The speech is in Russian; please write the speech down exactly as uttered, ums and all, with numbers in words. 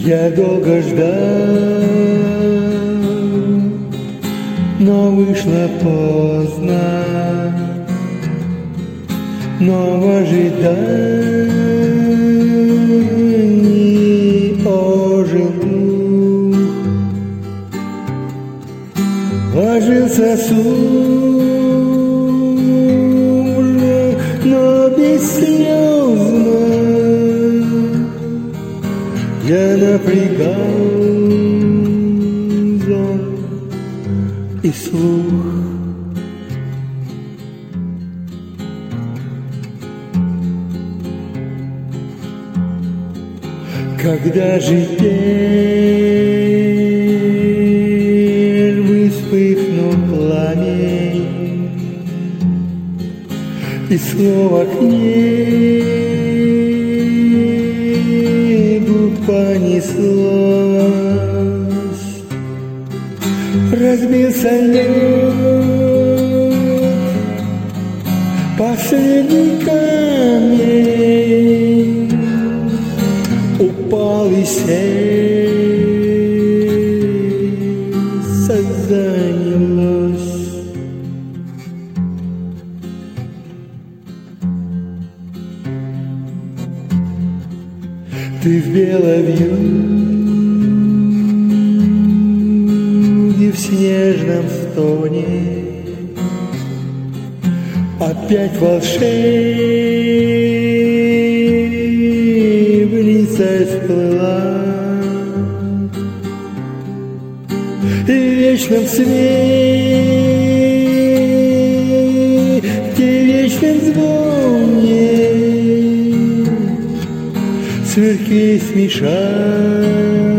Я долго ждал, но вышло поздно, но в ожидании ожил дух, ложился сумно, но бесслезно. Я напрягал взор и слух. Когда же первый вспыхнул пламень, и слово к небу понеслось, разбился лед, последний камень упал и сердце занялось. Ты в беловьюге, в снежном стоне, опять волшебницей всплыла, и в вечном свете, вечном звоне сверки смешались.